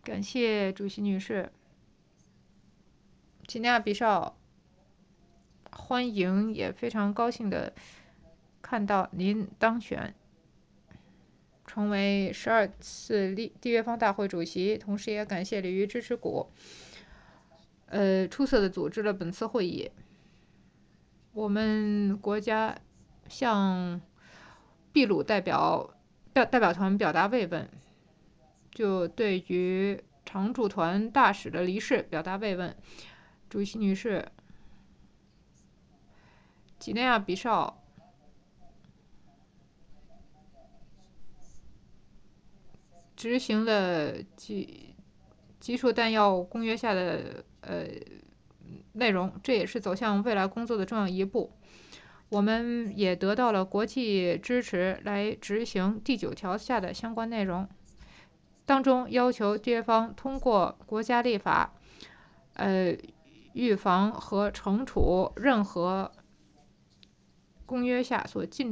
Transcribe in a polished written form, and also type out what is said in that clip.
感谢主席女士。几内亚比绍欢迎，也非常高兴的看到您当选成为12次缔约方大会主席，同时也感谢里约支持国出色的组织了本次会议。我们国家向秘鲁代表团表达慰问，就对于常驻团大使的离世表达慰问。主席女士，几内亚比绍执行了基础弹药公约下的内容，这也是走向未来工作的重要一步。我们也得到了国际支持来执行第9条下的相关内容，当中要求缔约方通过国家立法，预防和惩处任何公约下所禁